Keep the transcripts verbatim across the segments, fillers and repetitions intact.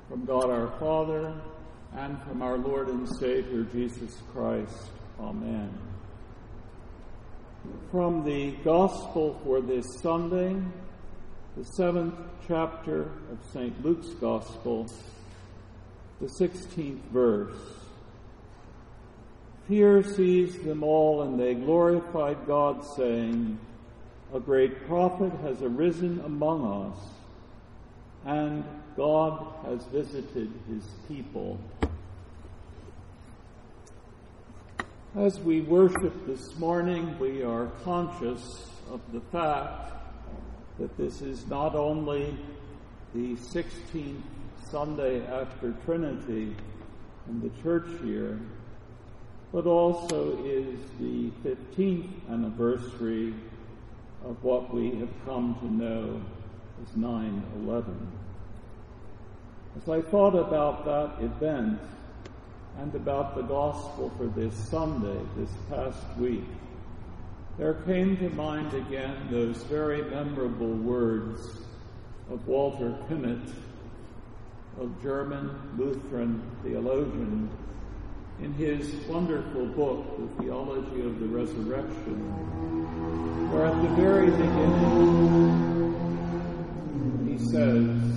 From God our Father, and from our Lord and Savior, Jesus Christ. Amen. From the Gospel for this Sunday, the seventh chapter of Saint Luke's Gospel, the sixteenth verse. Fear seized them all, and they glorified God, saying, "A great prophet has arisen among us, and God has visited his people." As we worship this morning, we are conscious of the fact that this is not only the sixteenth Sunday after Trinity in the church year, but also is the fifteenth anniversary of what we have come to know as nine eleven. As I thought about that event and about the gospel for this Sunday, this past week, there came to mind again those very memorable words of Walter Künneth, a German Lutheran theologian, in his wonderful book, The Theology of the Resurrection, where at the very beginning he says,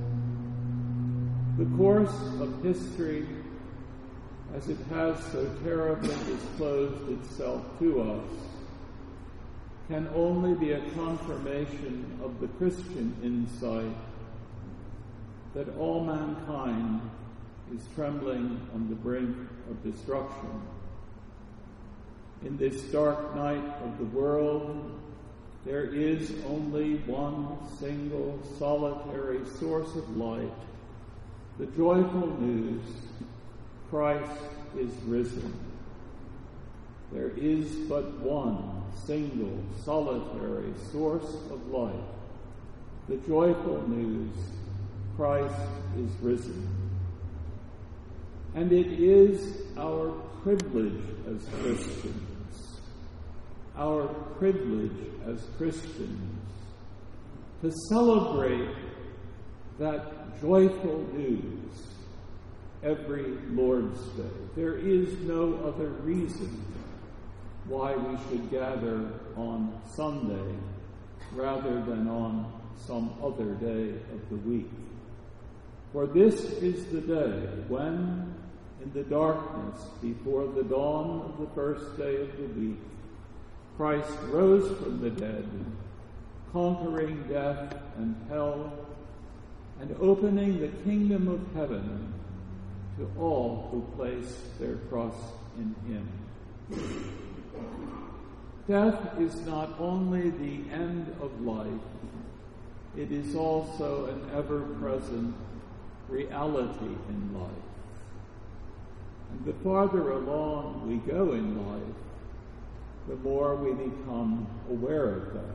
"The course of history, as it has so terribly disclosed itself to us, can only be a confirmation of the Christian insight that all mankind is trembling on the brink of destruction. In this dark night of the world, there is only one single solitary source of light, the joyful news, Christ is risen. There is but one single solitary source of light, the joyful news, Christ is risen. And it is our privilege as Christians, our privilege as Christians, to celebrate that joyful news every Lord's Day. There is no other reason why we should gather on Sunday rather than on some other day of the week. For this is the day when, in the darkness before the dawn of the first day of the week, Christ rose from the dead, conquering death and hell, and opening the kingdom of heaven to all who place their trust in him. Death is not only the end of life, it is also an ever-present reality in life. And the farther along we go in life, the more we become aware of that.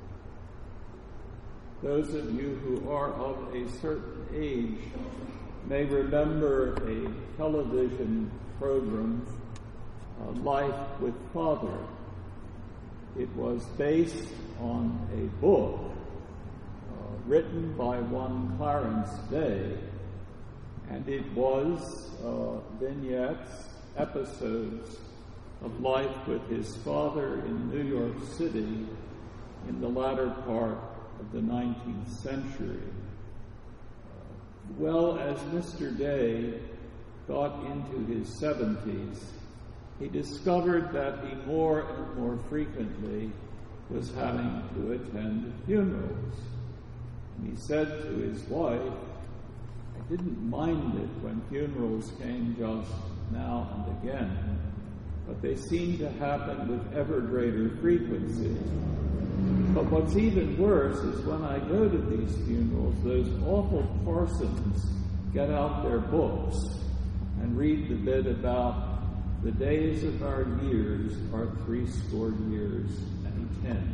Those of you who are of a certain age may remember a television program, uh, Life with Father. It was based on a book uh, written by one Clarence Day, and it was uh, vignettes, episodes of life with his father in New York City in the latter part of the nineteenth century. Uh, well, as Mister Day got into his seventies, he discovered that he more and more frequently was having to attend funerals. And he said to his wife, "I didn't mind it when funerals came just now and again, but they seem to happen with ever greater frequency. But what's even worse is when I go to these funerals, those awful parsons get out their books and read the bit about the days of our years are threescore years and ten."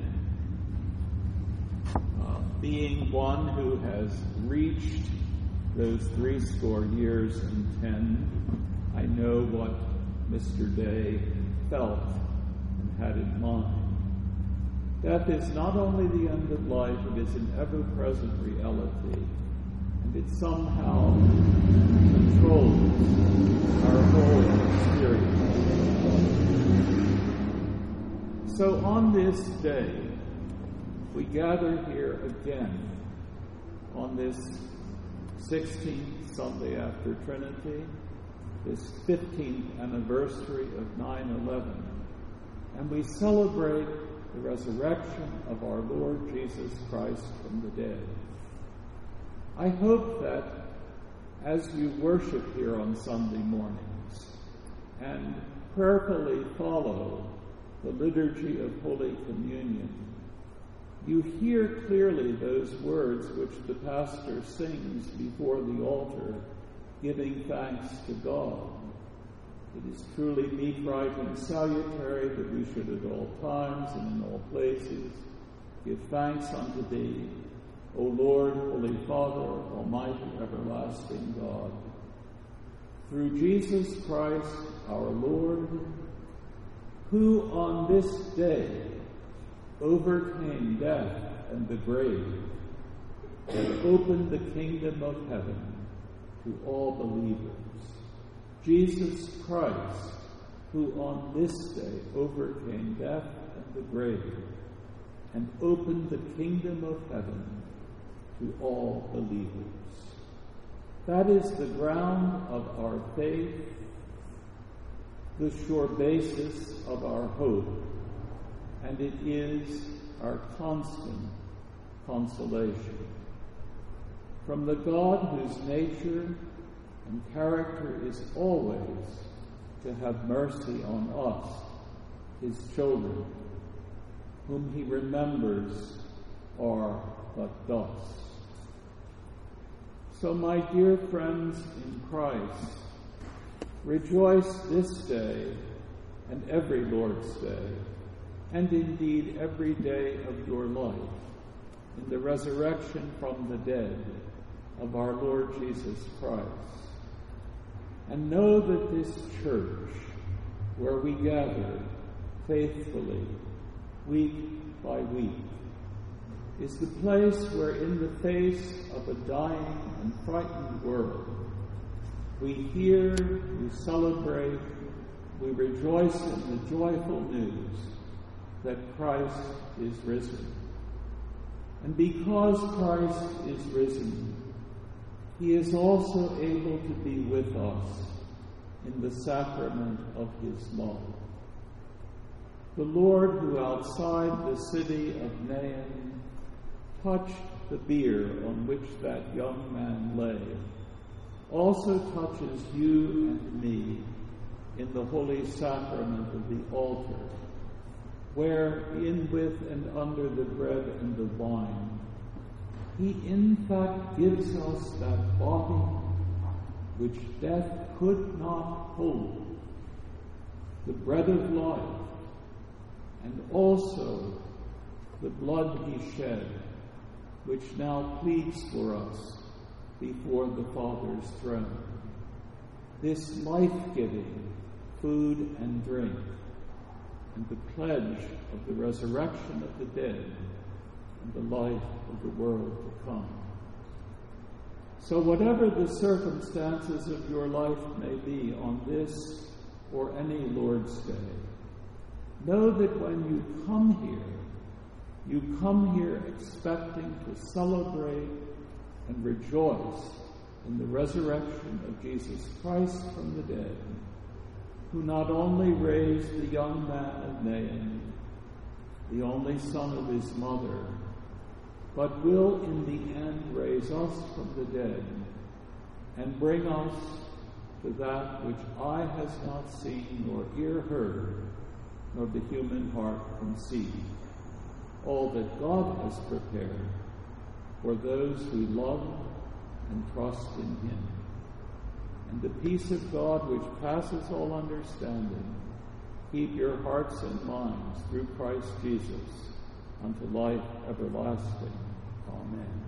Uh, being one who has reached those threescore years and ten, I know what Mister Day felt and had in mind. Death is not only the end of life, it is an ever-present reality. And and it somehow controls our whole experience. So on this day, we gather here again on this sixteenth Sunday after Trinity, this fifteenth anniversary of nine eleven, and we celebrate the resurrection of our Lord Jesus Christ from the dead. I hope that as you worship here on Sunday mornings and prayerfully follow the liturgy of Holy Communion, you hear clearly those words which the pastor sings before the altar, giving thanks to God. It is truly meet, right, and salutary that we should at all times and in all places give thanks unto Thee, O Lord, Holy Father, Almighty, everlasting God. Through Jesus Christ our Lord, who on this day overcame death and the grave, and opened the kingdom of heaven to all believers. Jesus Christ, who on this day overcame death and the grave, and opened the kingdom of heaven to all believers. That is the ground of our faith, the sure basis of our hope, and it is our constant consolation. From the God whose nature and character is always to have mercy on us, His children, whom He remembers are but dust. So, my dear friends in Christ, rejoice this day and every Lord's Day, and indeed every day of your life, in the resurrection from the dead of our Lord Jesus Christ. And know that this church, where we gather faithfully, week by week, is the place where, in the face of a dying and frightened world, we hear, we celebrate, we rejoice in the joyful news that Christ is risen. And because Christ is risen, He is also able to be with us in the sacrament of His love. The Lord, who outside the city of Nain touched the bier on which that young man lay, also touches you and me in the holy sacrament of the altar, where, in, with, and under the bread and the wine, He in fact gives us that body which death could not hold, the bread of life, and also the blood He shed, which now pleads for us before the Father's throne. This life-giving food and drink, and the pledge of the resurrection of the dead and the life of the world to come. So whatever the circumstances of your life may be on this or any Lord's Day, know that when you come here, you come here expecting to celebrate and rejoice in the resurrection of Jesus Christ from the dead, who not only raised the young man of Nain, the only son of his mother, but will in the end raise us from the dead and bring us to that which eye has not seen, nor ear heard, nor the human heart conceived, all that God has prepared for those who love and trust in Him. And the peace of God, which passes all understanding, keep your hearts and minds through Christ Jesus unto life everlasting. Amen.